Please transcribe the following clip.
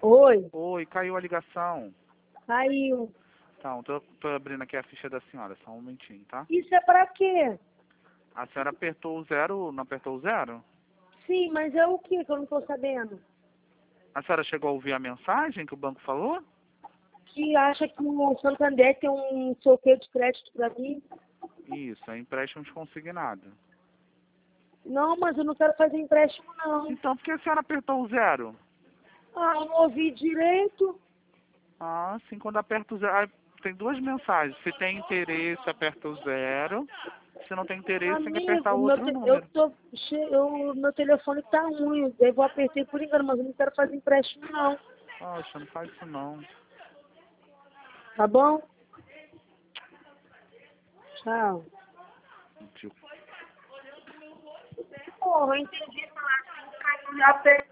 Oi, Oi, caiu a ligação. caiu. Então, tô abrindo aqui a ficha da senhora, só um momentinho, tá? Isso é pra quê? A senhora apertou o zero, não apertou o zero? Sim, mas é o que eu não tô sabendo? A senhora chegou a ouvir a mensagem que o banco falou? Que acha que o Santander tem um sorteio de crédito pra mim? Isso, é empréstimo consignado. Não, mas eu não quero fazer empréstimo, não. Então, por que a senhora apertou o zero? Ah, eu não ouvi direito. Ah, sim, quando aperta o zero... Ah, tem duas mensagens. Se tem interesse, aperta o zero. Se não tem interesse, tem que apertar Amigo, outro número. meu telefone tá ruim. Eu vou apertar por engano, mas eu não quero fazer empréstimo, não. Poxa, não faz isso não. Tá bom? Tchau. Tipo, Porra, eu entendi falar assim, apertar.